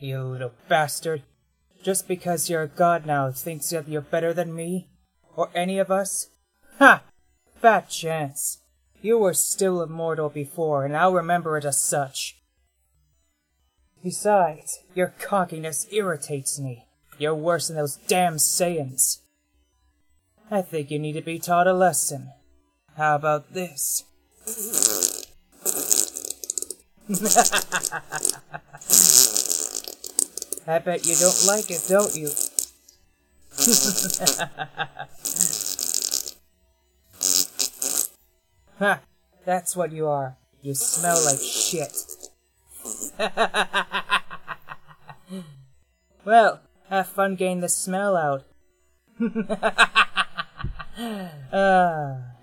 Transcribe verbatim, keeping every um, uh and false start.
You little bastard. Just because you're a god now thinks that you're better than me? Or any of us? Ha! Fat chance. You were still immortal before, and I'll remember it as such. Besides, your cockiness irritates me. You're worse than those damn Saiyans. I think you need to be taught a lesson. How about this? I bet you don't like it, don't you? Ha! That's what you are. You smell like shit. Well, have fun getting the smell out. Ah.